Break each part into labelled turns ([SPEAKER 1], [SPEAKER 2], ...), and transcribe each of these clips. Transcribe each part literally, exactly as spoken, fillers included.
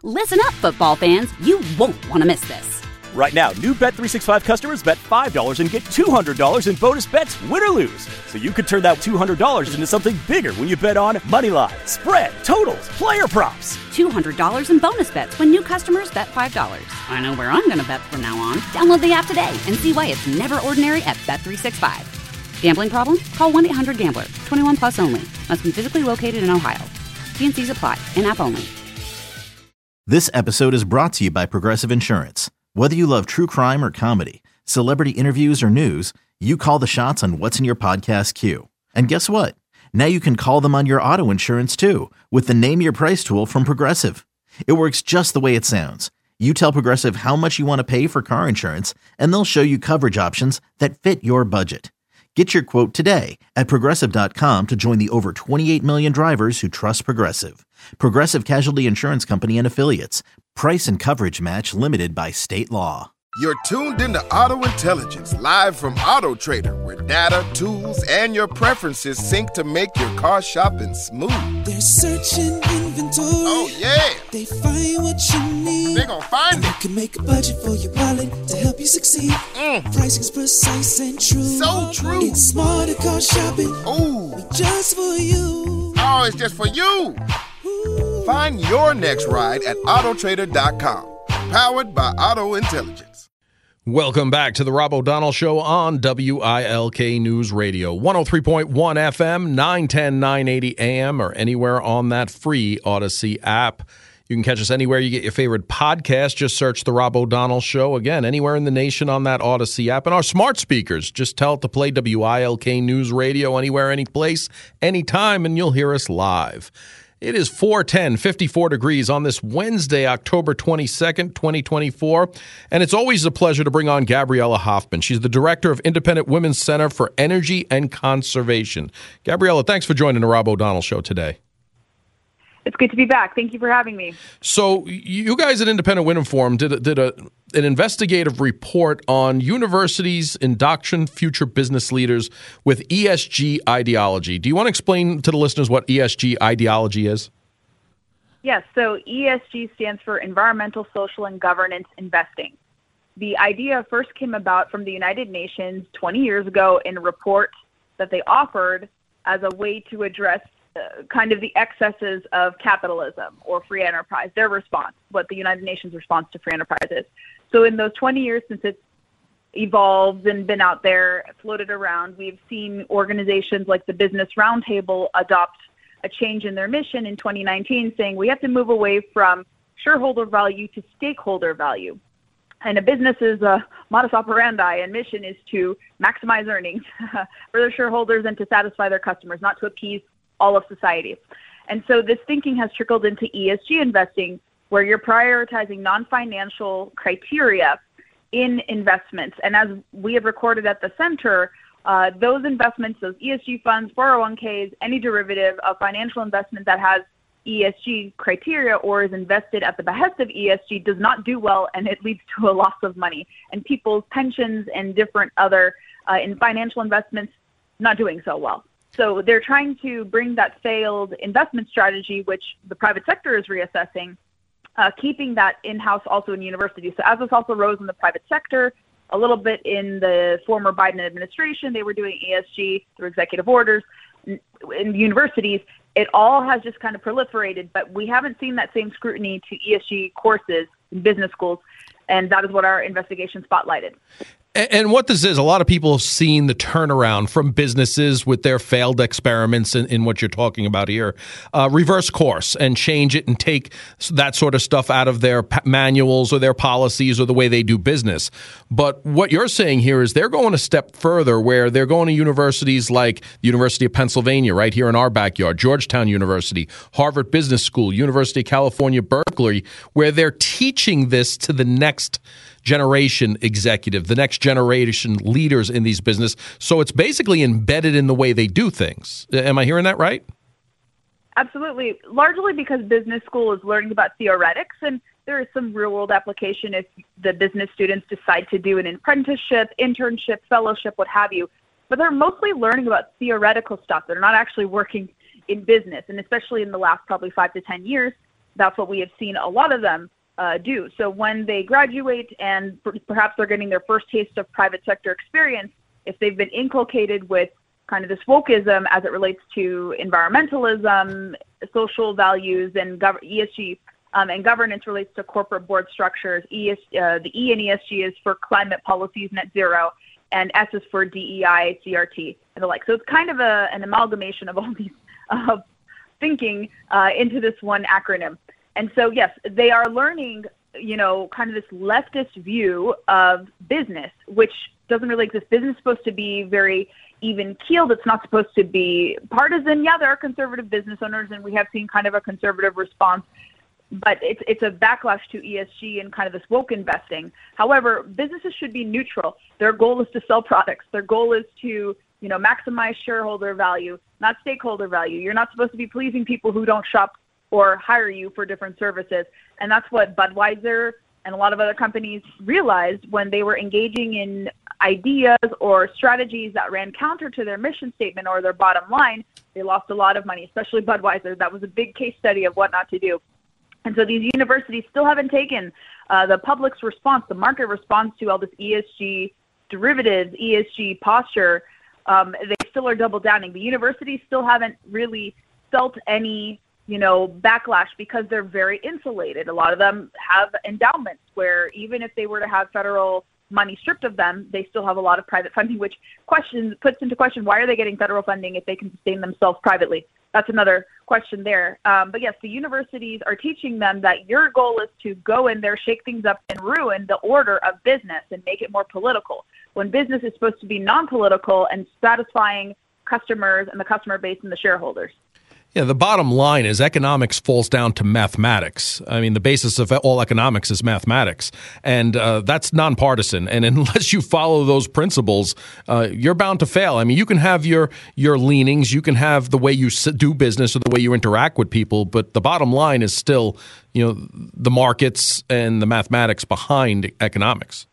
[SPEAKER 1] Listen up, football fans. You won't want to miss this.
[SPEAKER 2] Right now, new Bet three sixty-five customers bet five dollars and get two hundred dollars in bonus bets, win or lose. So you could turn that two hundred dollars into something bigger when you bet on money line, spread, totals, player props.
[SPEAKER 1] two hundred dollars in bonus bets when new customers bet five dollars. I know where I'm going to bet from now on. Download the app today and see why it's never ordinary at Bet three sixty-five. Gambling problem? Call one eight hundred gambler. twenty-one plus only. Must be physically located in Ohio. T and C's apply. In-app only.
[SPEAKER 3] This episode is brought to you by Progressive Insurance. Whether you love true crime or comedy, celebrity interviews or news, you call the shots on what's in your podcast queue. And guess what? Now you can call them on your auto insurance too with the Name Your Price tool from Progressive. It works just the way it sounds. You tell Progressive how much you want to pay for car insurance, and they'll show you coverage options that fit your budget. Get your quote today at Progressive dot com to join the over twenty-eight million drivers who trust Progressive. Progressive Casualty Insurance Company and Affiliates. Price and coverage match limited by state law.
[SPEAKER 4] You're tuned into Auto Intelligence, live from Auto Trader, where data, tools, and your preferences sync to make your car shopping smooth.
[SPEAKER 5] They're searching inventory.
[SPEAKER 4] Oh, yeah.
[SPEAKER 5] They find what you need.
[SPEAKER 4] They're gonna find
[SPEAKER 5] they
[SPEAKER 4] it.
[SPEAKER 5] can make a budget for your wallet to help you succeed.
[SPEAKER 4] Mm.
[SPEAKER 5] Pricing's precise and true.
[SPEAKER 4] So true.
[SPEAKER 5] It's smarter car shopping.
[SPEAKER 4] Ooh.
[SPEAKER 5] Just for you.
[SPEAKER 4] Oh, it's just for you.
[SPEAKER 5] Ooh.
[SPEAKER 4] Find your next ride at Auto Trader dot com. Powered by Auto Intelligence.
[SPEAKER 6] Welcome back to the Rob O'Donnell Show on W I L K News Radio. one oh three point one F M, nine ten, nine eighty A M, or anywhere on that free Odyssey app. You can catch us anywhere you get your favorite podcast. Just search the Rob O'Donnell Show. Again, anywhere in the nation on that Odyssey app. And our smart speakers, just tell it to play W I L K News Radio anywhere, any place, anytime, and you'll hear us live. It is four ten, fifty-four degrees on this Wednesday, October twenty-second, twenty twenty-four. And it's always a pleasure to bring on Gabriella Hoffman. She's the director of Independent Women's Center for Energy and Conservation. Gabriella, thanks for joining the Rob O'Donnell Show today.
[SPEAKER 7] It's good to be back. Thank you for having me.
[SPEAKER 6] So you guys at Independent Women Forum did, a, did a, an investigative report on universities indoctrinate future business leaders with E S G ideology. Do you want to explain to the listeners what E S G ideology is?
[SPEAKER 7] Yes. So E S G stands for Environmental, Social, and Governance Investing. The idea first came about from the United Nations twenty years ago in a report that they offered as a way to address Uh, kind of the excesses of capitalism or free enterprise, their response, what the United Nations response to free enterprise is. So in those twenty years since it's evolved and been out there, floated around, we've seen organizations like the Business Roundtable adopt a change in their mission in twenty nineteen, saying we have to move away from shareholder value to stakeholder value. And a business's uh, modus operandi and mission is to maximize earnings for their shareholders and to satisfy their customers, not to appease all of society. And so this thinking has trickled into E S G investing, where you're prioritizing non-financial criteria in investments. And as we have recorded at the center, uh, those investments, those E S G funds, four oh one Ks, any derivative of financial investment that has E S G criteria or is invested at the behest of E S G does not do well, and it leads to a loss of money. And people's pensions and different other uh, in financial investments not doing so well. So they're trying to bring that failed investment strategy, which the private sector is reassessing, uh, keeping that in-house also in universities. So as this also rose in the private sector, a little bit in the former Biden administration, they were doing E S G through executive orders. In universities, it all has just kind of proliferated, but we haven't seen that same scrutiny to E S G courses in business schools, and that is what our investigation spotlighted.
[SPEAKER 6] And what this is, a lot of people have seen the turnaround from businesses with their failed experiments in, in what you're talking about here, uh, reverse course and change it and take that sort of stuff out of their manuals or their policies or the way they do business. But what you're saying here is they're going a step further, where they're going to universities like the University of Pennsylvania, right here in our backyard, Georgetown University, Harvard Business School, University of California, Berkeley, where they're teaching this to the next generation executive, the next generation leaders in these business. So it's basically embedded in the way they do things. Am I hearing that right?
[SPEAKER 7] Absolutely. Largely because business school is learning about theoretics, and there is some real world application if the business students decide to do an apprenticeship, internship, fellowship, what have you. But they're mostly learning about theoretical stuff. They're not actually working in business. And especially in the last probably five to ten years, that's what we have seen a lot of them uh, do. So when they graduate and per- perhaps they're getting their first taste of private sector experience, if they've been inculcated with kind of this wokeism as it relates to environmentalism, social values, and gov- E S G, um, and governance relates to corporate board structures. E S, uh, the E in E S G is for climate policies, net zero, and S is for D E I, C R T, and the like. So it's kind of a, an amalgamation of all these uh, thinking uh, into this one acronym. And so, yes, they are learning, you know, kind of this leftist view of business, which doesn't really exist. Business is supposed to be very even-keeled. It's not supposed to be partisan. Yeah, there are conservative business owners, and we have seen kind of a conservative response, but it's it's a backlash to E S G and kind of this woke investing. However, businesses should be neutral. Their goal is to sell products. Their goal is to, you know, maximize shareholder value, not stakeholder value. You're not supposed to be pleasing people who don't shop or hire you for different services. And that's what Budweiser and a lot of other companies realized when they were engaging in ideas or strategies that ran counter to their mission statement or their bottom line. They lost a lot of money, especially Budweiser. That was a big case study of what not to do. And so these universities still haven't taken uh, the public's response, the market response to all this E S G derivatives, E S G posture. Um, they still are double downing. The universities still haven't really felt any, you know, backlash because they're very insulated. A lot of them have endowments where even if they were to have federal money stripped of them, they still have a lot of private funding, which questions puts into question, why are they getting federal funding if they can sustain themselves privately? That's another question there. Um, but yes, the universities are teaching them that your goal is to go in there, shake things up, and ruin the order of business and make it more political, when business is supposed to be non-political and satisfying customers and the customer base and the shareholders.
[SPEAKER 6] Yeah, the bottom line is economics falls down to mathematics. I mean, the basis of all economics is mathematics, and uh, that's nonpartisan. And unless you follow those principles, uh, you're bound to fail. I mean, you can have your your leanings, you can have the way you do business or the way you interact with people, but the bottom line is still, you know, the markets and the mathematics behind economics.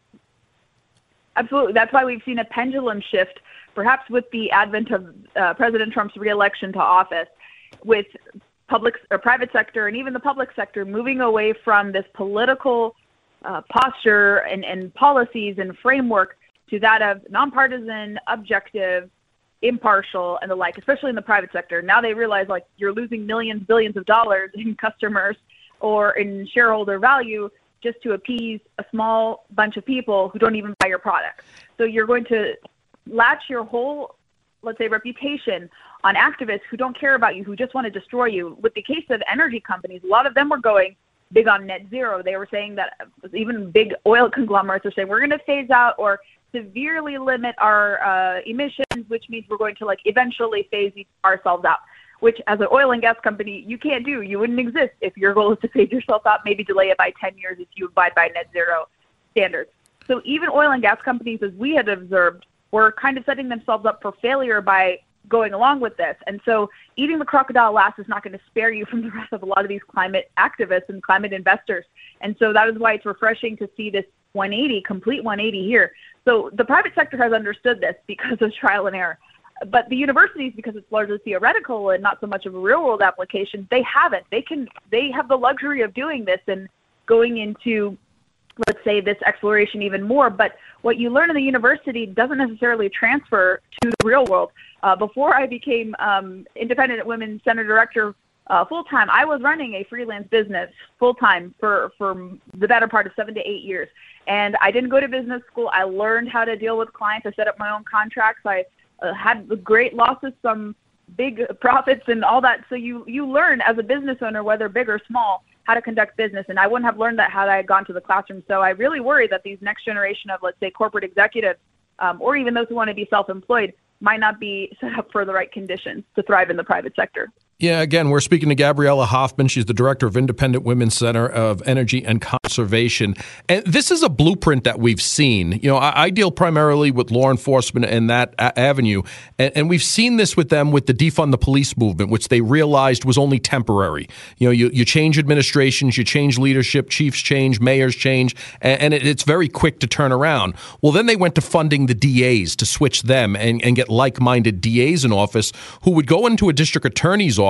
[SPEAKER 7] Absolutely. That's why we've seen a pendulum shift, perhaps with the advent of uh, President Trump's reelection to office, with public or private sector and even the public sector moving away from this political uh, posture and, and policies and framework to that of nonpartisan, objective, impartial, and the like, especially in the private sector. Now they realize, like, you're losing millions, billions of dollars in customers or in shareholder value just to appease a small bunch of people who don't even buy your product. So you're going to latch your whole, let's say, reputation on activists who don't care about you, who just want to destroy you. With the case of energy companies, a lot of them were going big on net zero. They were saying that even big oil conglomerates are saying we're going to phase out or severely limit our uh, emissions, which means we're going to like eventually phase ourselves out, which as an oil and gas company, you can't do. You wouldn't exist if your goal is to phase yourself out, maybe delay it by ten years if you abide by net zero standards. So even oil and gas companies, as we had observed, were kind of setting themselves up for failure by going along with this. And so eating the crocodile last is not going to spare you from the rest of a lot of these climate activists and climate investors. And so that is why it's refreshing to see this one eighty, complete one eighty here. So the private sector has understood this because of trial and error. But the universities, because it's largely theoretical and not so much of a real world application, they haven't. They can, they have the luxury of doing this and going into, let's say, this exploration even more. But what you learn in the university doesn't necessarily transfer to the real world. Uh, before I became um, Independent Women Center Director uh, full-time, I was running a freelance business full-time for, for the better part of seven to eight years. And I didn't go to business school. I learned how to deal with clients. I set up my own contracts. I uh, had great losses, some big profits and all that. So you, you learn as a business owner, whether big or small, how to conduct business. And I wouldn't have learned that had I gone to the classroom. So I really worry that these next generation of, let's say, corporate executives, um, or even those who want to be self-employed, might not be set up for the right conditions to thrive in the private sector.
[SPEAKER 6] Yeah, again, we're speaking to Gabriella Hoffman. She's the director of Independent Women's Center of Energy and Conservation. And this is a blueprint that we've seen. You know, I, I deal primarily with law enforcement and that a- avenue. And, and we've seen this with them with the defund the police movement, which they realized was only temporary. You know, you, you change administrations, you change leadership, chiefs change, mayors change, and, and it, it's very quick to turn around. Well, then they went to funding the D As to switch them and, and get like-minded D As in office who would go into a district attorney's office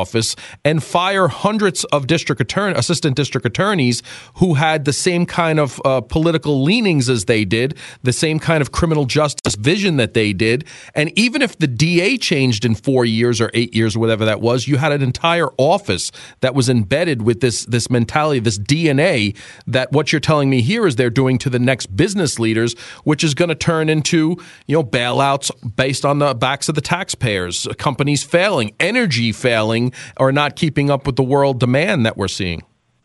[SPEAKER 6] office and fire hundreds of district attorney, assistant district attorneys who had the same kind of uh, political leanings as they did, the same kind of criminal justice vision that they did. And even if the D A changed in four years or eight years or whatever that was, you had an entire office that was embedded with this, this mentality, this D N A that what you're telling me here is they're doing to the next business leaders, which is going to turn into, you know, bailouts based on the backs of the taxpayers, companies failing, energy failing, or not keeping up with the world demand that we're seeing.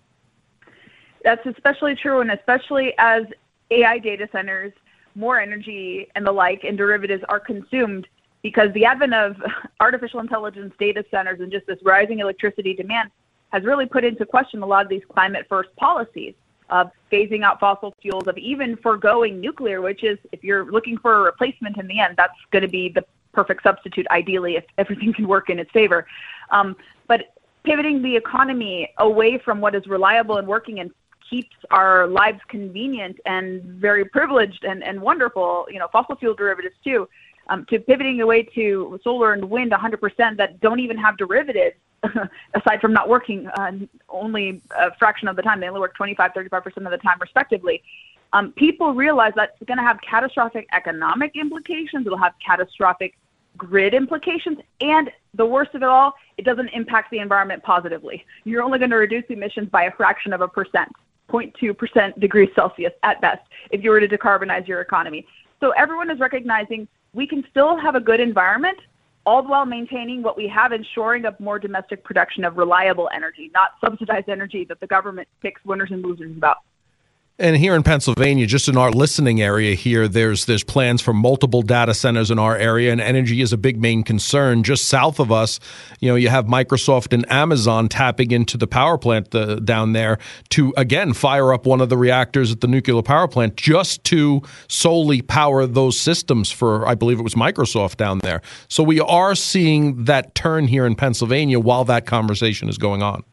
[SPEAKER 7] That's especially true, and especially as A I data centers, more energy and the like and derivatives are consumed, because the advent of artificial intelligence data centers and just this rising electricity demand has really put into question a lot of these climate-first policies of phasing out fossil fuels, of even foregoing nuclear, which is, if you're looking for a replacement in the end, that's going to be the perfect substitute, ideally, if everything can work in its favor. Um, but pivoting the economy away from what is reliable and working and keeps our lives convenient and very privileged and, and wonderful, you know, fossil fuel derivatives too, um, to pivoting away to solar and wind one hundred percent that don't even have derivatives, aside from not working uh, only a fraction of the time. They only work twenty-five, thirty-five percent of the time, respectively. Um, people realize that's going to have catastrophic economic implications. It'll have catastrophic grid implications. And the worst of it all, it doesn't impact the environment positively. You're only going to reduce emissions by a fraction of a percent, zero point two percent degrees Celsius at best, if you were to decarbonize your economy. So everyone is recognizing we can still have a good environment, all the while maintaining what we have and shoring up more domestic production of reliable energy, not subsidized energy that the government picks winners and losers about.
[SPEAKER 6] And here in Pennsylvania, just in our listening area here, there's there's plans for multiple data centers in our area, and energy is a big main concern. Just south of us, you know, you have Microsoft and Amazon tapping into the power plant uh, down there to, again, fire up one of the reactors at the nuclear power plant just to solely power those systems for, I believe it was Microsoft down there. So we are seeing that turn here in Pennsylvania while that conversation is going on.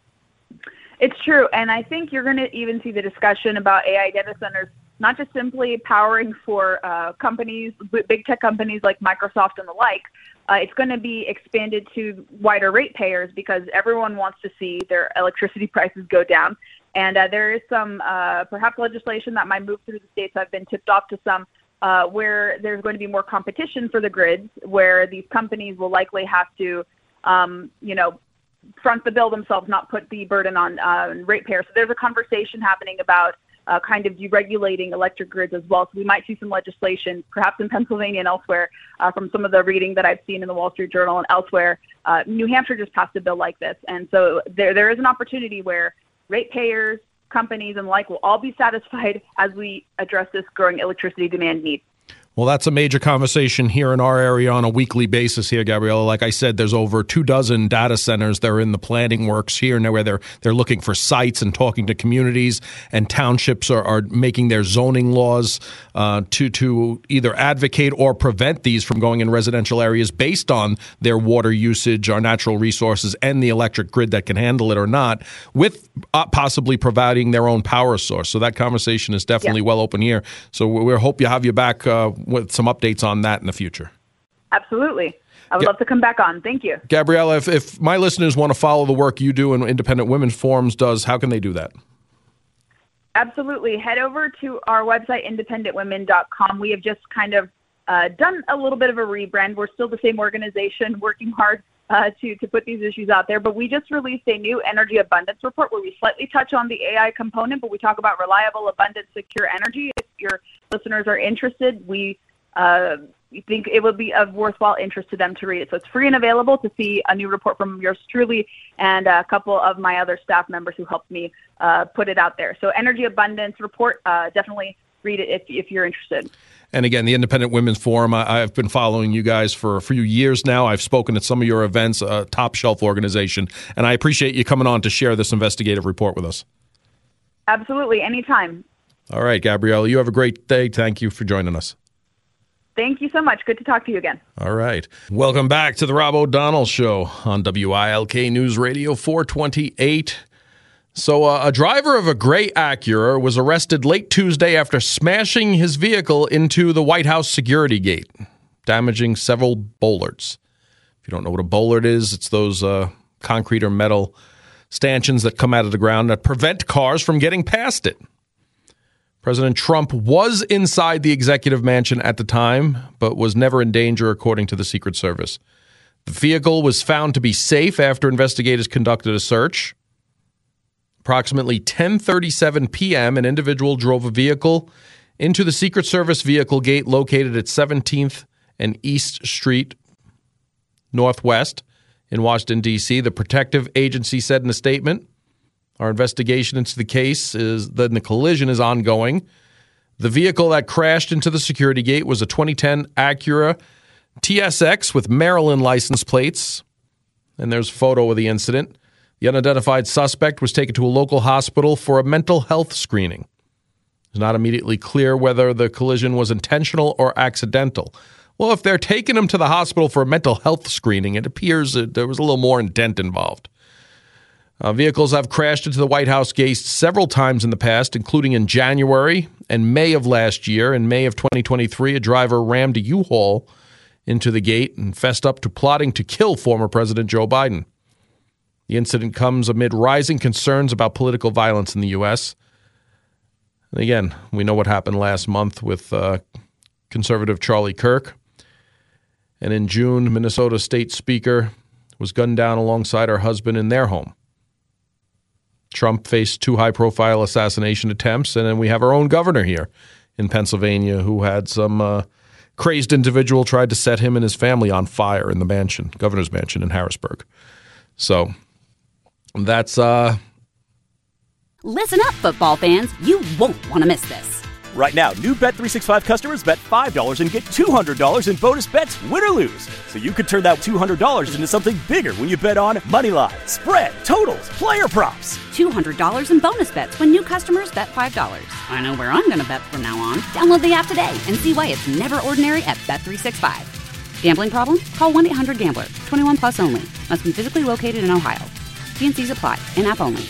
[SPEAKER 7] It's true, and I think you're going to even see the discussion about A I data centers, not just simply powering for uh, companies, big tech companies like Microsoft and the like. Uh, it's going to be expanded to wider ratepayers, because everyone wants to see their electricity prices go down. And uh, there is some uh, perhaps legislation that might move through the states. I've been tipped off to some uh, where there's going to be more competition for the grids, where these companies will likely have to, um, you know, front the bill themselves, not put the burden on uh, ratepayers. So there's a conversation happening about uh, kind of deregulating electric grids as well. So we might see some legislation, perhaps in Pennsylvania and elsewhere, uh, from some of the reading that I've seen in the Wall Street Journal and elsewhere. Uh, New Hampshire just passed a bill like this. And so there there is an opportunity where ratepayers, companies, and the like will all be satisfied as we address this growing electricity demand need.
[SPEAKER 6] Well, that's a major conversation here in our area on a weekly basis here, Gabriella. Like I said, there's over two dozen data centers that are in the planning works here now, where they're they're looking for sites and talking to communities, and townships are, are making their zoning laws uh, to to either advocate or prevent these from going in residential areas based on their water usage, our natural resources, and the electric grid that can handle it or not, with uh, possibly providing their own power source. So that conversation is definitely yeah. well open here. So we hope you have you back uh, with some updates on that in the future.
[SPEAKER 7] Absolutely. I would Ga- love to come back on. Thank you.
[SPEAKER 6] Gabriella, if, if my listeners want to follow the work you do and Independent Women's Forums does, how can they do that?
[SPEAKER 7] Absolutely. Head over to our website, independent women dot com. We have just kind of uh, done a little bit of a rebrand. We're still the same organization working hard uh, to, to put these issues out there. But we just released a new energy abundance report where we slightly touch on the A I component, but we talk about reliable, abundant, secure energy. If your listeners are interested, we uh, think it would be of worthwhile interest to them to read it. So it's free and available to see a new report from yours truly and a couple of my other staff members who helped me uh, put it out there. So Energy Abundance Report, uh, definitely read it if, if you're interested.
[SPEAKER 6] And again, the Independent Women's Forum, I, I've been following you guys for a few years now. I've spoken at some of your events, a top shelf organization, and I appreciate you coming on to share this investigative report with us.
[SPEAKER 7] Absolutely. Anytime.
[SPEAKER 6] All right, Gabriella, you have a great day. Thank you for joining us.
[SPEAKER 7] Thank you so much. Good to talk to you again.
[SPEAKER 6] All right. Welcome back to the Rob O'Donnell Show on W I L K News Radio four twenty-eight. So uh, a driver of a gray Acura was arrested late Tuesday after smashing his vehicle into the White House security gate, damaging several bollards. If you don't know what a bollard is, it's those uh, concrete or metal stanchions that come out of the ground that prevent cars from getting past it. President Trump was inside the executive mansion at the time, but was never in danger, according to the Secret Service. The vehicle was found to be safe after investigators conducted a search. Approximately ten thirty-seven p.m., an individual drove a vehicle into the Secret Service vehicle gate located at seventeenth and East Street Northwest in Washington, D C. The protective agency said in a statement, our investigation into the case is that the collision is ongoing. The vehicle that crashed into the security gate was a twenty ten Acura T S X with Maryland license plates. And there's a photo of the incident. The unidentified suspect was taken to a local hospital for a mental health screening. It's not immediately clear whether the collision was intentional or accidental. Well, if they're taking him to the hospital for a mental health screening, it appears that there was a little more intent involved. Uh, vehicles have crashed into the White House gate several times in the past, including in January and May of last year. In May of twenty twenty-three, a driver rammed a U-Haul into the gate and fessed up to plotting to kill former President Joe Biden. The incident comes amid rising concerns about political violence in the U S. And again, we know what happened last month with uh, conservative Charlie Kirk. And in June, Minnesota State Speaker was gunned down alongside her husband in their home. Trump faced two high-profile assassination attempts, and then we have our own governor here in Pennsylvania who had some uh, crazed individual tried to set him and his family on fire in the mansion, governor's mansion in Harrisburg. So that's... uh
[SPEAKER 1] Listen up, football fans. You won't want to miss this.
[SPEAKER 2] Right now, new Bet three sixty-five customers bet five dollars and get two hundred dollars in bonus bets, win or lose. So you could turn that two hundred dollars into something bigger when you bet on money line, spread, totals, player props.
[SPEAKER 1] two hundred dollars in bonus bets when new customers bet five dollars. I know where I'm going to bet from now on. Download the app today and see why it's never ordinary at Bet three sixty-five. Gambling problem? Call one eight hundred gambler. twenty-one plus only. Must be physically located in Ohio. T and C's apply. In-app only.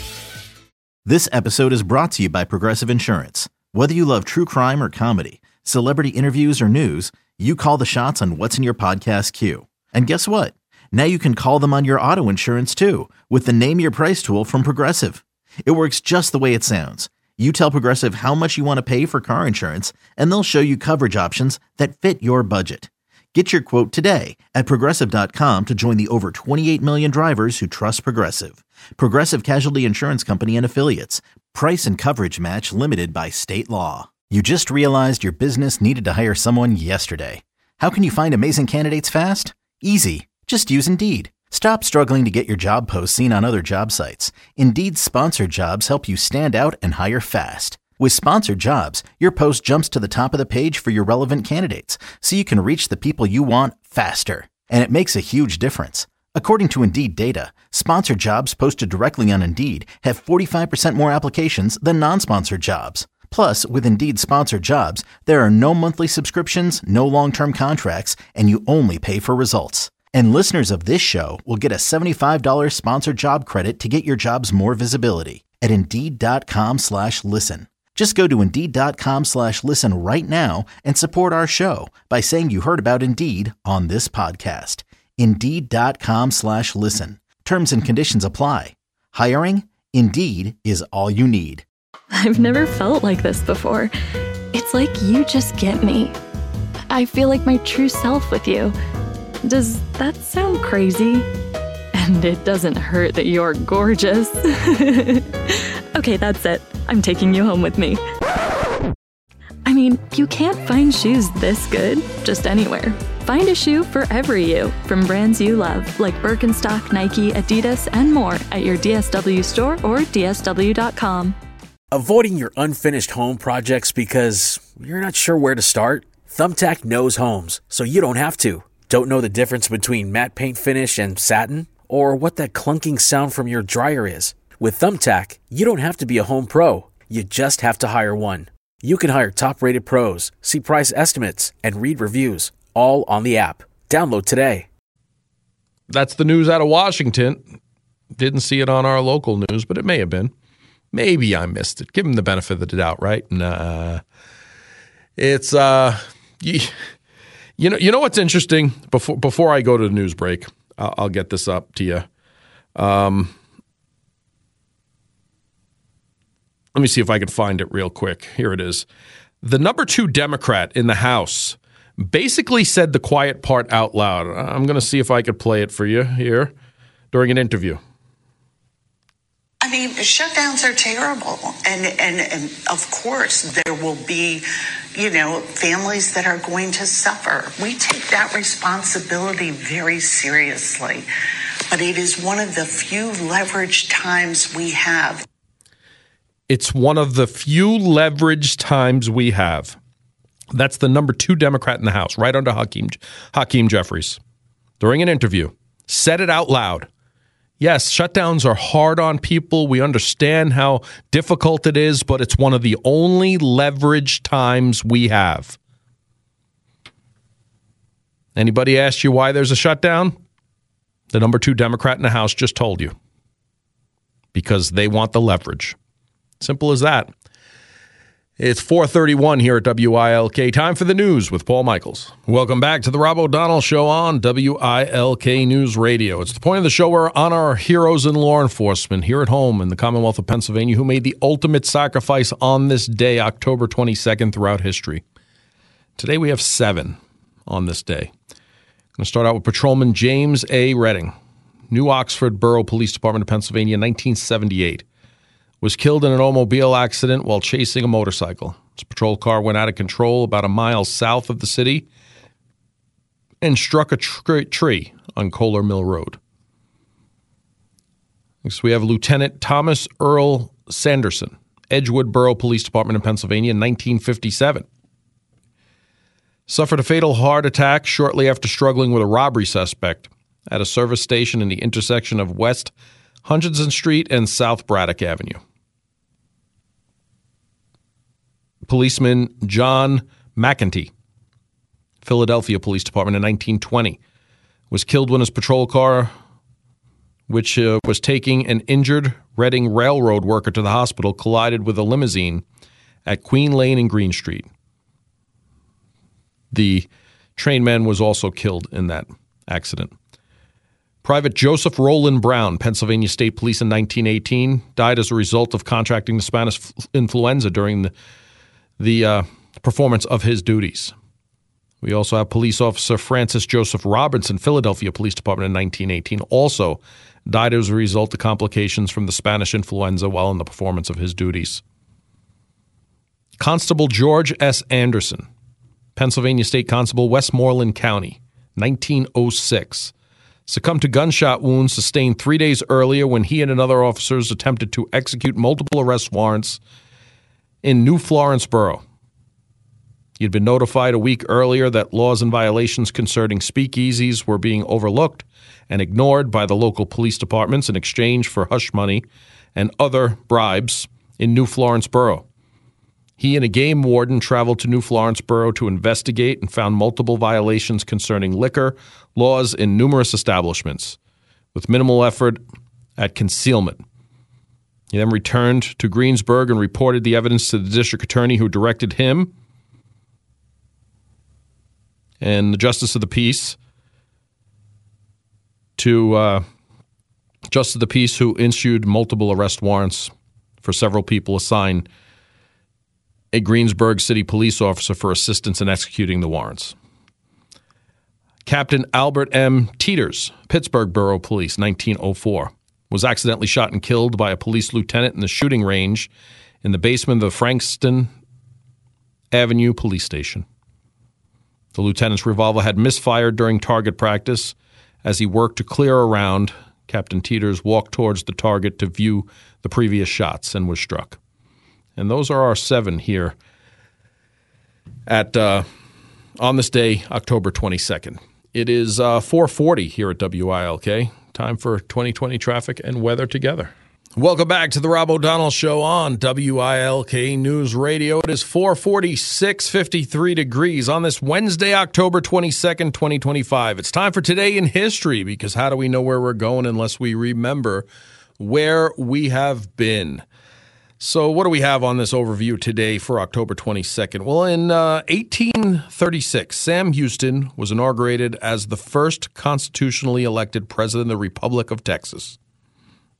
[SPEAKER 3] This episode is brought to you by Progressive Insurance. Whether you love true crime or comedy, celebrity interviews or news, you call the shots on what's in your podcast queue. And guess what? Now you can call them on your auto insurance too with the Name Your Price tool from Progressive. It works just the way it sounds. You tell Progressive how much you want to pay for car insurance, and they'll show you coverage options that fit your budget. Get your quote today at Progressive dot com to join the over twenty-eight million drivers who trust Progressive. Progressive Casualty Insurance Company and Affiliates. Price and coverage match limited by state law. You just realized your business needed to hire someone yesterday. How can you find amazing candidates fast? Easy. Just use Indeed. Stop struggling to get your job posts seen on other job sites. Indeed's sponsored jobs help you stand out and hire fast. With sponsored jobs, your post jumps to the top of the page for your relevant candidates, so you can reach the people you want faster. And it makes a huge difference. According to Indeed data, sponsored jobs posted directly on Indeed have forty-five percent more applications than non-sponsored jobs. Plus, with Indeed sponsored jobs, there are no monthly subscriptions, no long-term contracts, and you only pay for results. And listeners of this show will get a seventy-five dollars sponsored job credit to get your jobs more visibility at Indeed.com slash listen. Just go to Indeed.com slash listen right now and support our show by saying you heard about Indeed on this podcast. Indeed.com slash listen. Terms and conditions apply. Hiring? Indeed is all you need.
[SPEAKER 8] I've never felt like this before. It's like you just get me. I feel like my true self with you. Does that sound crazy? And it doesn't hurt that you're gorgeous. Okay, that's it. I'm taking you home with me. I mean, you can't find shoes this good just anywhere. Find a shoe for every you from brands you love, like Birkenstock, Nike, Adidas, and more at your D S W store or D S W dot com.
[SPEAKER 9] Avoiding your unfinished home projects because you're not sure where to start? Thumbtack knows homes, so you don't have to. Don't know the difference between matte paint finish and satin? Or what that clunking sound from your dryer is? With Thumbtack, you don't have to be a home pro. You just have to hire one. You can hire top-rated pros, see price estimates, and read reviews, all on the app. Download today.
[SPEAKER 6] That's the news out of Washington. Didn't see it on our local news, but it may have been. Maybe I missed it. Give him the benefit of the doubt, right? Nah. It's, uh, you, you know, you know what's interesting? Before before I go to the news break, I'll, I'll get this up to you. Um, let me see if I can find it real quick. Here it is. The number two Democrat in the House basically said the quiet part out loud. I'm going to see if I could play it for you here during an interview.
[SPEAKER 10] I mean, shutdowns are terrible. And, and, and of course, there will be, you know, families that are going to suffer. We take that responsibility very seriously. But it is one of the few leveraged times we have.
[SPEAKER 6] It's one of the few leveraged times we have. That's the number two Democrat in the House, right under Hakeem, Hakeem Jeffries. During an interview, said it out loud. Yes, shutdowns are hard on people. We understand how difficult it is, but it's one of the only leveraged times we have. Anybody asked you why there's a shutdown? The number two Democrat in the House just told you. Because they want the leverage. Simple as that. It's four thirty-one here at W I L K. Time for the news with Paul Michaels. Welcome back to the Rob O'Donnell Show on W I L K News Radio. It's the point of the show where we honor our heroes in law enforcement here at home in the Commonwealth of Pennsylvania who made the ultimate sacrifice on this day, October twenty-second, throughout history. Today we have seven on this day. I'm going to start out with Patrolman James A. Redding, New Oxford Borough Police Department of Pennsylvania, nineteen seventy-eight. Was killed in an automobile accident while chasing a motorcycle. His patrol car went out of control about a mile south of the city and struck a tr- tree on Kohler Mill Road. Next, we have Lieutenant Thomas Earl Sanderson, Edgewood Borough Police Department in Pennsylvania, nineteen fifty-seven. Suffered a fatal heart attack shortly after struggling with a robbery suspect at a service station in the intersection of West Hutchinson Street and South Braddock Avenue. Policeman John McEntee, Philadelphia Police Department in nineteen twenty, was killed when his patrol car, which uh, was taking an injured Reading Railroad worker to the hospital, collided with a limousine at Queen Lane and Green Street. The trainman was also killed in that accident. Private Joseph Roland Brown, Pennsylvania State Police in nineteen eighteen, died as a result of contracting the Spanish influenza during the, the uh, performance of his duties. We also have police officer Francis Joseph Robinson, Philadelphia Police Department in nineteen eighteen, also died as a result of complications from the Spanish influenza while in the performance of his duties. Constable George S. Anderson, Pennsylvania State Constable, Westmoreland County, nineteen oh six. Succumbed to gunshot wounds sustained three days earlier when he and another officers attempted to execute multiple arrest warrants in New Florence Borough. He had been notified a week earlier that laws and violations concerning speakeasies were being overlooked and ignored by the local police departments in exchange for hush money and other bribes in New Florence Borough. He and a game warden traveled to New Florence Borough to investigate and found multiple violations concerning liquor laws in numerous establishments, with minimal effort at concealment. He then returned to Greensburg and reported the evidence to the district attorney, who directed him and the Justice of the Peace to uh, Justice of the Peace, who issued multiple arrest warrants for several people assigned a Greensburg City police officer for assistance in executing the warrants. Captain Albert M. Teeters, Pittsburgh Borough Police, nineteen oh four, was accidentally shot and killed by a police lieutenant in the shooting range in the basement of the Frankston Avenue Police Station. The lieutenant's revolver had misfired during target practice. As he worked to clear a round, Captain Teeters walked towards the target to view the previous shots and was struck. And those are our seven here at uh, on this day, October twenty-second. It is uh, four forty here at W I L K. Time for twenty twenty traffic and weather together. Welcome back to the Rob O'Donnell Show on W I L K News Radio. It is four forty-six, fifty-three degrees on this Wednesday, October twenty-second, twenty twenty-five. It's time for Today in History, because how do we know where we're going unless we remember where we have been? So what do we have on this overview today for October twenty-second? Well, in uh, eighteen thirty-six, Sam Houston was inaugurated as the first constitutionally elected president of the Republic of Texas.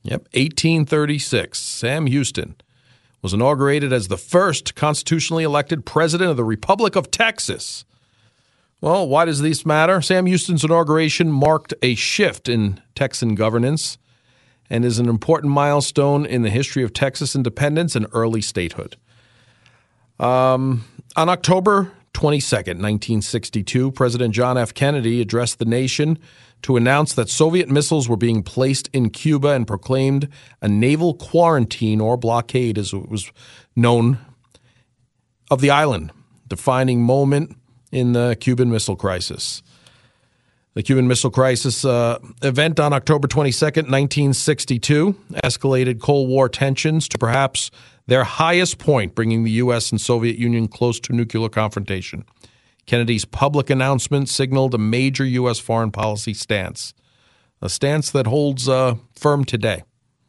[SPEAKER 6] Yep, eighteen thirty-six. Sam Houston was inaugurated as the first constitutionally elected president of the Republic of Texas. Well, why does this matter? Sam Houston's inauguration marked a shift in Texan governance and is an important milestone in the history of Texas independence and early statehood. Um, on October twenty-second, nineteen sixty-two, President John F. Kennedy addressed the nation to announce that Soviet missiles were being placed in Cuba and proclaimed a naval quarantine, or blockade as it was known, of the island, defining moment in the Cuban Missile Crisis. The Cuban Missile Crisis uh, event on October twenty-second, nineteen sixty-two, escalated Cold War tensions to perhaps their highest point, bringing the U S and Soviet Union close to nuclear confrontation. Kennedy's public announcement signaled a major U S foreign policy stance, a stance that holds uh, firm today.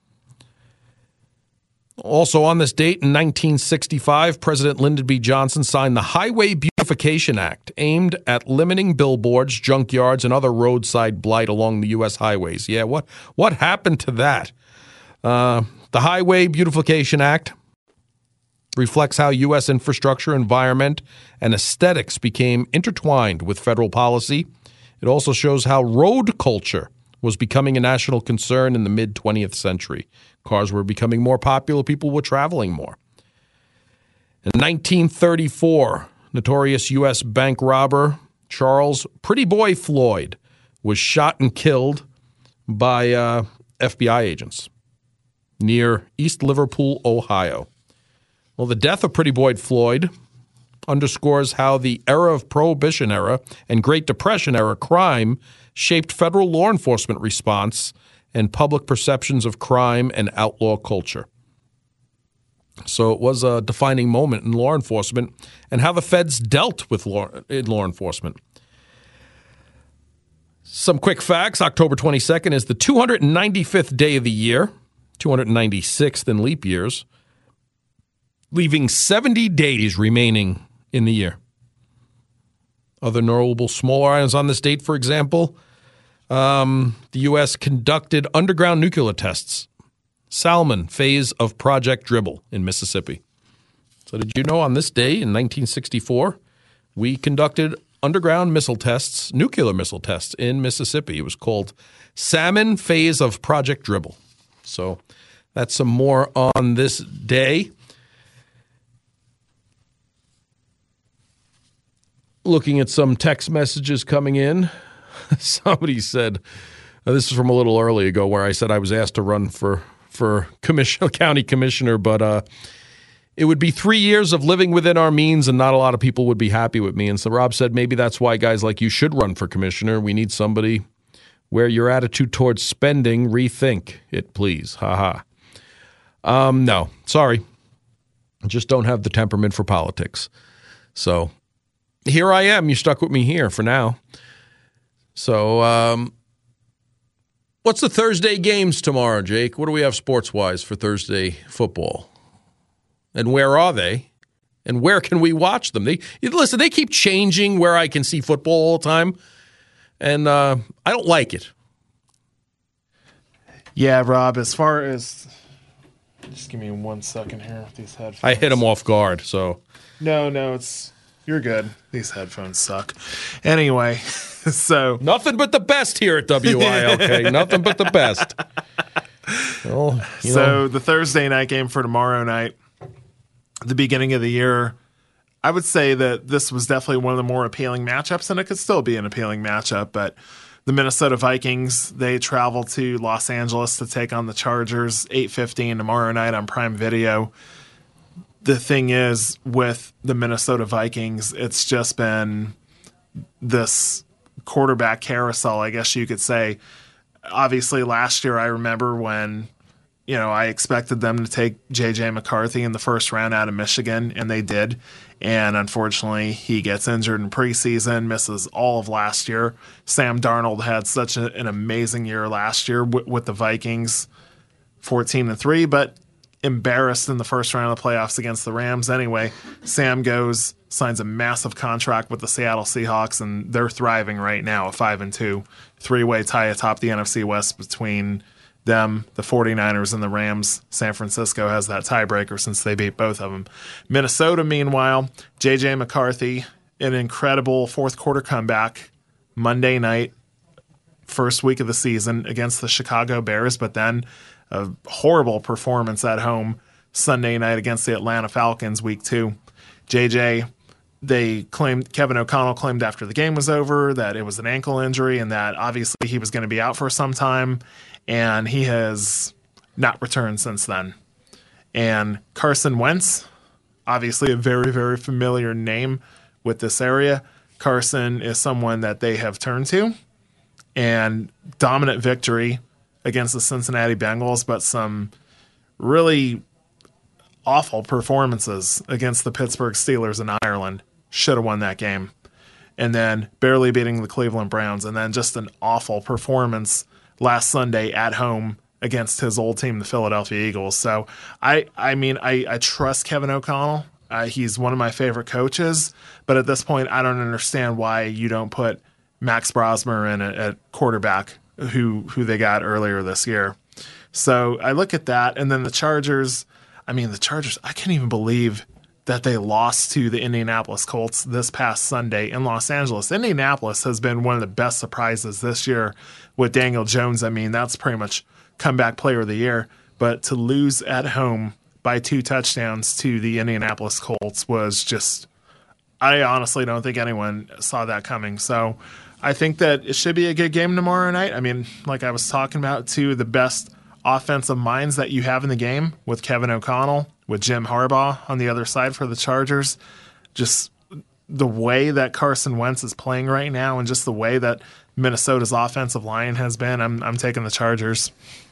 [SPEAKER 6] Also on this date in nineteen sixty-five, President Lyndon B. Johnson signed the Highway Beautification Act, aimed at limiting billboards, junkyards, and other roadside blight along the U S highways. Yeah, what what happened to that? Uh, the Highway Beautification Act reflects how U S infrastructure, environment, and aesthetics became intertwined with federal policy. It also shows how road culture was becoming a national concern in the mid-twentieth century. Cars were becoming more popular. People were traveling more. In nineteen thirty-four, notorious U S bank robber Charles Pretty Boy Floyd was shot and killed by uh, F B I agents near East Liverpool, Ohio. Well, the death of Pretty Boy Floyd underscores how the era of Prohibition era and Great Depression era crime shaped federal law enforcement response and public perceptions of crime and outlaw culture. So it was a defining moment in law enforcement and how the feds dealt with law, in law enforcement. Some quick facts. October twenty-second is the two hundred ninety-fifth day of the year, two hundred ninety-sixth in leap years, leaving seventy days remaining in the year. Other notable smaller items on this date, for example, um, the U S conducted underground nuclear tests. Salmon phase of Project Dribble in Mississippi. So did you know on this day in nineteen sixty-four, we conducted underground missile tests, nuclear missile tests in Mississippi. It was called Salmon phase of Project Dribble. So that's some more on this day. Looking at some text messages coming in, somebody said, uh, this is from a little early ago where I said I was asked to run for for commission, county commissioner, but uh, it would be three years of living within our means and not a lot of people would be happy with me. And so Rob said, maybe that's why guys like you should run for commissioner. We need somebody where your attitude towards spending, rethink it, please. Ha ha. Um, no, sorry. I just don't have the temperament for politics. So here I am. You stuck with me here for now. So, um, what's the Thursday games tomorrow, Jake? What do we have sports-wise for Thursday football? And where are they? And where can we watch them? They listen, they keep changing where I can see football all the time, and uh, I don't like it.
[SPEAKER 11] Yeah, Rob, as far as... Just give me one second here with these headphones.
[SPEAKER 6] I hit them off guard, so...
[SPEAKER 11] No, no, it's... You're good. These headphones suck. Anyway, so...
[SPEAKER 6] Nothing but the best here at W I L K. Nothing but the best. Well, you
[SPEAKER 11] so
[SPEAKER 6] know.
[SPEAKER 11] The Thursday night game for tomorrow night, the beginning of the year, I would say that this was definitely one of the more appealing matchups, and it could still be an appealing matchup, but the Minnesota Vikings, they travel to Los Angeles to take on the Chargers, eight fifteen tomorrow night on Prime Video. The thing is, with the Minnesota Vikings, it's just been this quarterback carousel, I guess you could say. Obviously, last year I remember when, you know, I expected them to take J J McCarthy in the first round out of Michigan, and they did. And unfortunately, he gets injured in preseason, misses all of last year. Sam Darnold had such a, an amazing year last year with, with the Vikings, fourteen and three, but embarrassed in the first round of the playoffs against the Rams. Anyway, Sam goes, signs a massive contract with the Seattle Seahawks, and they're thriving right now, a five and two three-way tie atop the N F C West between them, the 49ers, and the Rams. San Francisco has that tiebreaker since they beat both of them. Minnesota, meanwhile, J J McCarthy, an incredible fourth quarter comeback Monday night, first week of the season against the Chicago Bears, but then a horrible performance at home Sunday night against the Atlanta Falcons, week two. J J, they claimed, Kevin O'Connell claimed after the game was over that it was an ankle injury and that obviously he was going to be out for some time, and he has not returned since then. And Carson Wentz, obviously a very, very familiar name with this area. Carson is someone that they have turned to, and dominant victory against the Cincinnati Bengals, but some really awful performances against the Pittsburgh Steelers in Ireland. Should have won that game. And then barely beating the Cleveland Browns, and then just an awful performance last Sunday at home against his old team, the Philadelphia Eagles. So, I I mean, I, I trust Kevin O'Connell. Uh, he's one of my favorite coaches. But at this point, I don't understand why you don't put Max Brosmer in at, at quarterback, who who they got earlier this year. So I look at that, and then the Chargers. I mean, the Chargers, I can't even believe that they lost to the Indianapolis Colts this past Sunday in Los Angeles. Indianapolis has been one of the best surprises this year with Daniel Jones. I mean, that's pretty much comeback player of the year. But to lose at home by two touchdowns to the Indianapolis Colts was just, I honestly don't think anyone saw that coming. So I think that it should be a good game tomorrow night. I mean, like I was talking about, two of the best offensive minds that you have in the game with Kevin O'Connell, with Jim Harbaugh on the other side for the Chargers. Just the way that Carson Wentz is playing right now, and just the way that Minnesota's offensive line has been, I'm I'm taking the Chargers.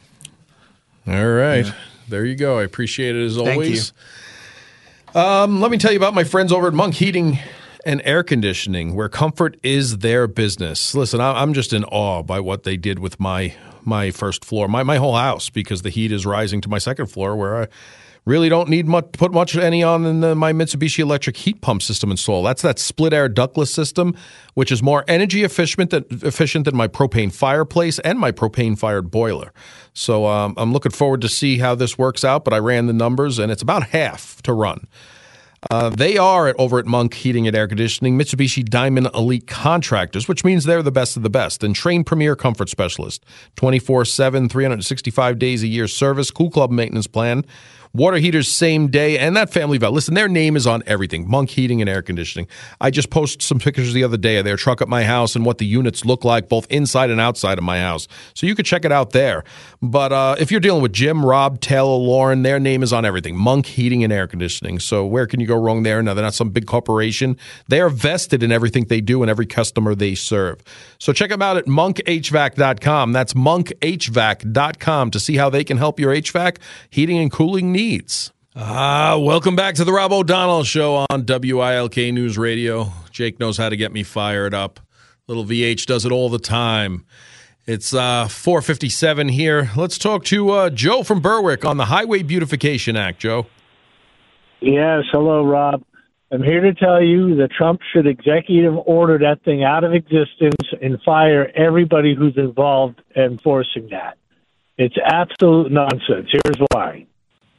[SPEAKER 6] All right.
[SPEAKER 11] Yeah.
[SPEAKER 6] There you go. I appreciate it as
[SPEAKER 11] Thank
[SPEAKER 6] always. You. Um, let me tell you about my friends over at Monk Heating and Air Conditioning, where comfort is their business. Listen, I'm just in awe by what they did with my my first floor, my my whole house, because the heat is rising to my second floor, where I really don't need much put much any on in the, my Mitsubishi electric heat pump system install. That's that split air ductless system, which is more energy efficient than, efficient than my propane fireplace and my propane fired boiler. So um, I'm looking forward to see how this works out, but I ran the numbers, and it's about half to run. Uh, they are at, over at Monk Heating and Air Conditioning, Mitsubishi Diamond Elite Contractors, which means they're the best of the best, and trained premier comfort specialist. twenty-four seven, three hundred sixty-five days a year service, Cool Club maintenance plan, water heaters same day, and that family valve. Listen, their name is on everything, Monk Heating and Air Conditioning. I just posted some pictures the other day of their truck at my house and what the units look like, both inside and outside of my house. So you could check it out there. But uh, if you're dealing with Jim, Rob, Taylor, Lauren, their name is on everything, Monk Heating and Air Conditioning. So where can you go wrong there? Now, they're not some big corporation. They are vested in everything they do and every customer they serve. So check them out at monk h v a c dot com. That's monk h v a c dot com to see how they can help your H V A C heating and cooling needs. Ah, uh, welcome back to the Rob O'Donnell Show on W I L K News Radio. Jake knows how to get me fired up. Little V H does it all the time. It's uh, four fifty-seven here. Let's talk to uh, Joe from Berwick on the Highway Beautification Act. Joe.
[SPEAKER 12] Yes, hello, Rob. I'm here to tell you that Trump should executive order that thing out of existence and fire everybody who's involved in enforcing that. It's absolute nonsense. Here's why.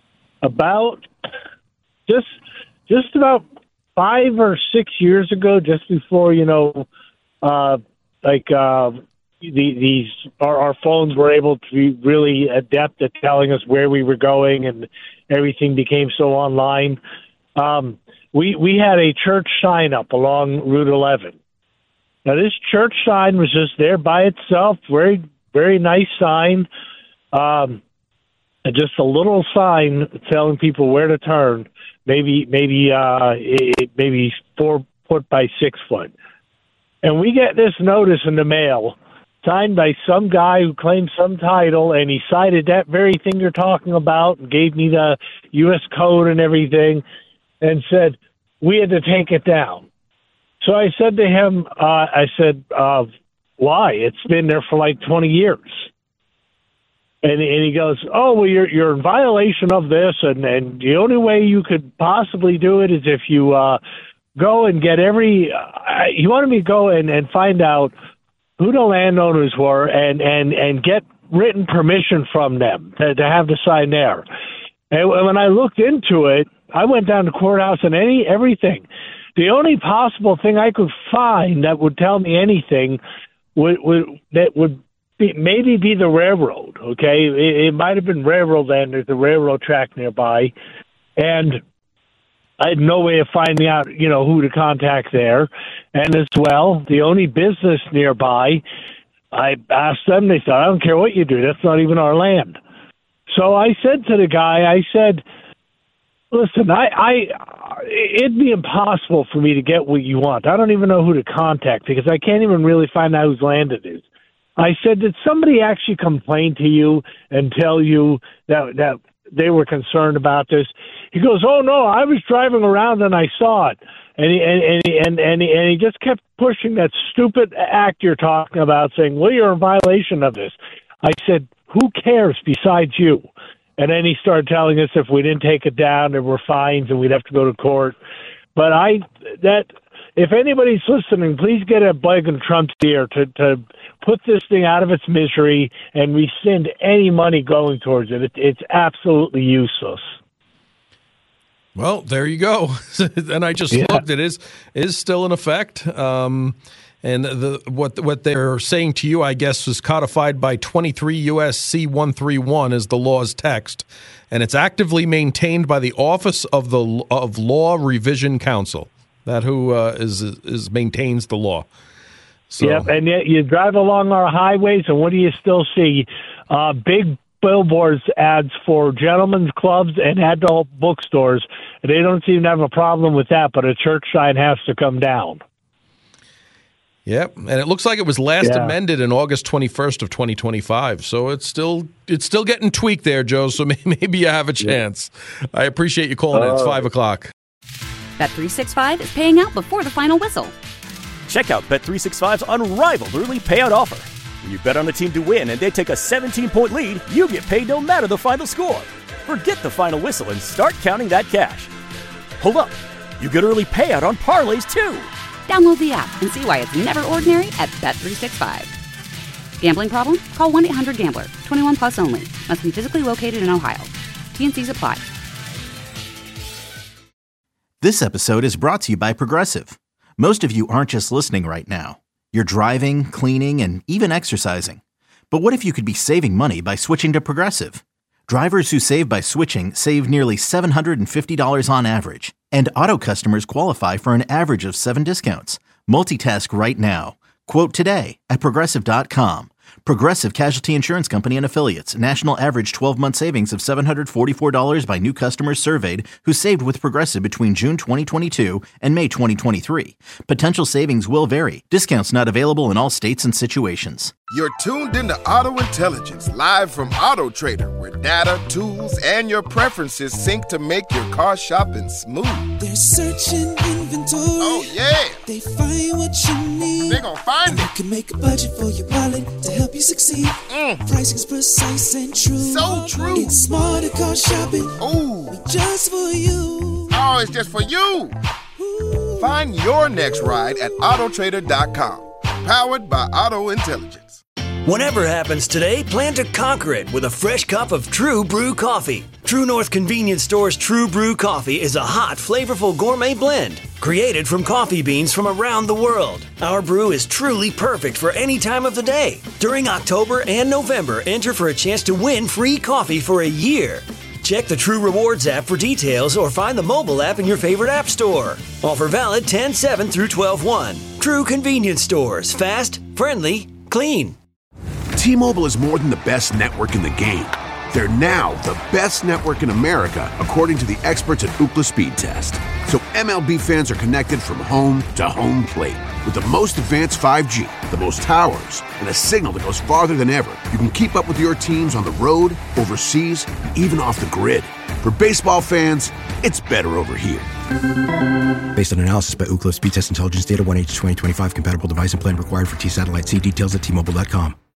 [SPEAKER 12] About just just about five or six years ago, just before, you know, uh, like uh, the, these our, our phones were able to be really adept at telling us where we were going, and everything became so online. Um, we we had a church sign up along Route eleven. Now, this church sign was just there by itself, very very nice sign. Um, just a little sign telling people where to turn, maybe maybe uh, it, maybe four foot by six foot. And we get this notice in the mail, signed by some guy who claimed some title, and he cited that very thing you're talking about, and gave me the U S code and everything, and said we had to take it down. So I said to him, uh, I said, uh, why? It's been there for like twenty years. And, and he goes, oh, well, you're you're in violation of this, and, and the only way you could possibly do it is if you uh, go and get every uh, – he wanted me to go and, and find out who the landowners were and, and, and get written permission from them to, to have the sign there. And when I looked into it, I went down to the courthouse and any everything. The only possible thing I could find that would tell me anything would, would that would be, maybe be the railroad. Okay, it, it might have been railroad land. There's a railroad track nearby, and I had no way of finding out, you know, who to contact there. And as well, the only business nearby, I asked them. They said, "I don't care what you do. That's not even our land." So I said to the guy, I said, listen, I, I, it'd be impossible for me to get what you want. I don't even know who to contact because I can't even really find out whose land it is. I said, did somebody actually complain to you and tell you that that they were concerned about this? He goes, oh, no, I was driving around and I saw it. And he, and, and, he, and, and, he, and he just kept pushing that stupid act you're talking about, saying, well, you're in violation of this. I said, who cares besides you? And then he started telling us if we didn't take it down, there were fines and we'd have to go to court. But I, that, if anybody's listening, please get a bug in Trump's ear to, to put this thing out of its misery and rescind any money going towards it. it it's absolutely useless.
[SPEAKER 6] Well, there you go. And I just yeah. looked; it is is still in effect. Um, and the what what they're saying to you, I guess, was codified by twenty-three U S C one thirty-one as the law's text, and it's actively maintained by the Office of the of Law Revision Council. That who uh, is is maintains the law. So.
[SPEAKER 12] Yep, and yet you drive along our highways, and what do you still see? Uh, big billboards ads for gentlemen's clubs and adult bookstores. They don't seem to have a problem with that, but a church sign has to come down.
[SPEAKER 6] Yep, and it looks like it was last
[SPEAKER 12] yeah.
[SPEAKER 6] amended in August twenty-first of twenty twenty-five. So it's still it's still getting tweaked there, Joe. So maybe you have a chance. Yeah. I appreciate you calling uh, in. It's five o'clock.
[SPEAKER 1] Bet three sixty-five is paying out before the final whistle.
[SPEAKER 2] Check out Bet three sixty-five's unrivaled early payout offer. When you bet on a team to win and they take a seventeen-point lead, you get paid no matter the final score. Forget the final whistle and start counting that cash. Hold up. You get early payout on parlays, too.
[SPEAKER 1] Download the app and see why it's never ordinary at Bet three sixty-five. Gambling problem? Call one eight hundred gambler. twenty-one plus only. Must be physically located in Ohio. T and C's apply.
[SPEAKER 3] This episode is brought to you by Progressive. Most of you aren't just listening right now. You're driving, cleaning, and even exercising. But what if you could be saving money by switching to Progressive? Drivers who save by switching save nearly seven hundred fifty dollars on average. And auto customers qualify for an average of seven discounts. Multitask right now. Quote today at Progressive dot com. Progressive Casualty Insurance Company and Affiliates. National average twelve-month savings of seven hundred forty-four dollars by new customers surveyed who saved with Progressive between June twenty twenty-two and May twenty twenty-three. Potential savings will vary. Discounts not available in all states and situations.
[SPEAKER 4] You're tuned into Auto Intelligence, live from Auto Trader, where data, tools, and your preferences sync to make your car shopping smooth.
[SPEAKER 5] They're searching inventory.
[SPEAKER 4] Oh, yeah.
[SPEAKER 5] They find what you need.
[SPEAKER 4] They're gonna find
[SPEAKER 5] and
[SPEAKER 4] it.
[SPEAKER 5] You can make a budget for your wallet to help you succeed. Mm. Pricing's precise and true.
[SPEAKER 4] So true.
[SPEAKER 5] It's smarter car shopping.
[SPEAKER 4] Ooh.
[SPEAKER 5] Just for you.
[SPEAKER 4] Oh, it's just for you. Ooh. Find your next ride at Auto Trader dot com. Powered by Auto Intelligence.
[SPEAKER 13] Whatever happens today, plan to conquer it with a fresh cup of True Brew coffee. True North Convenience Store's True Brew coffee is a hot, flavorful gourmet blend created from coffee beans from around the world. Our brew is truly perfect for any time of the day. During October and November, enter for a chance to win free coffee for a year. Check the True Rewards app for details or find the mobile app in your favorite app store. Offer valid ten seven through twelve one. True Convenience Stores. Fast, friendly, clean.
[SPEAKER 14] T-Mobile is more than the best network in the game. They're now the best network in America, according to the experts at Ookla Speed Test. So M L B fans are connected from home to home plate. With the most advanced five G, the most towers, and a signal that goes farther than ever, you can keep up with your teams on the road, overseas, and even off the grid. For baseball fans, it's better over here.
[SPEAKER 15] Based on analysis by Ookla Speed Test Intelligence Data, one H twenty twenty-five compatible device and plan required for T-Satellite. See details at T Mobile dot com.